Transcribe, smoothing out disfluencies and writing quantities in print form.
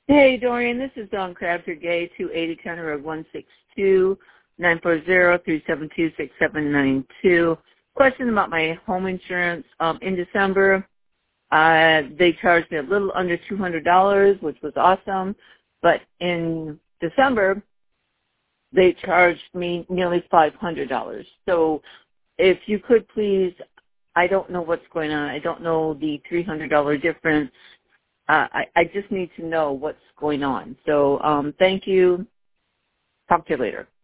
Hey, Dorian, this is Dawn Crabtree Gay, 280 County Road 162-940-372-6792. Question about my home insurance. In December, they charged me a little under $200, which was awesome. But in December, they charged me nearly $500. So if you could please, I don't know what's going on. I don't know the $300 difference. I just need to know what's going on. So thank you. Talk to you later.